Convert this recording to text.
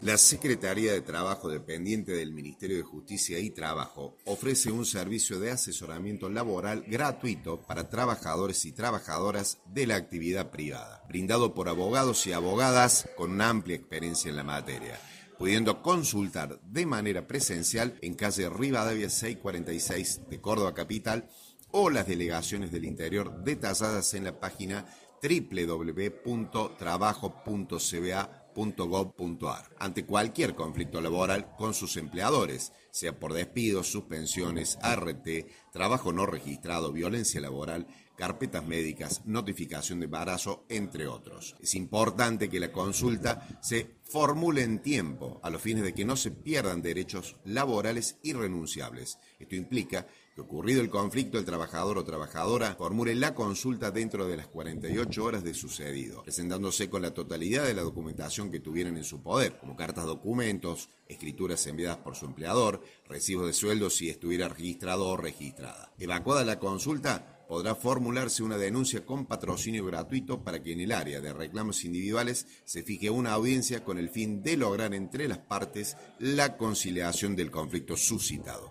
La Secretaría de Trabajo, dependiente del Ministerio de Justicia y Trabajo, ofrece un servicio de asesoramiento laboral gratuito para trabajadores y trabajadoras de la actividad privada, brindado por abogados y abogadas con una amplia experiencia en la materia, pudiendo consultar de manera presencial en calle Rivadavia 646 de Córdoba Capital o las delegaciones del interior detalladas en la página www.trabajo.cba.gov.ar ante cualquier conflicto laboral con sus empleadores, sea por despidos, suspensiones, ART, trabajo no registrado, violencia laboral, carpetas médicas, notificación de embarazo, entre otros. Es importante que la consulta se formule en tiempo, a los fines de que no se pierdan derechos laborales irrenunciables. Esto implica que, ocurrido el conflicto, el trabajador o trabajadora formule la consulta dentro de las 48 horas de sucedido, presentándose con la totalidad de la documentación que tuvieran en su poder, como cartas, documentos, escrituras enviadas por su empleador, recibos de sueldo si estuviera registrado o registrada. Evacuada la consulta, podrá formularse una denuncia con patrocinio gratuito para que en el área de reclamos individuales se fije una audiencia con el fin de lograr entre las partes la conciliación del conflicto suscitado.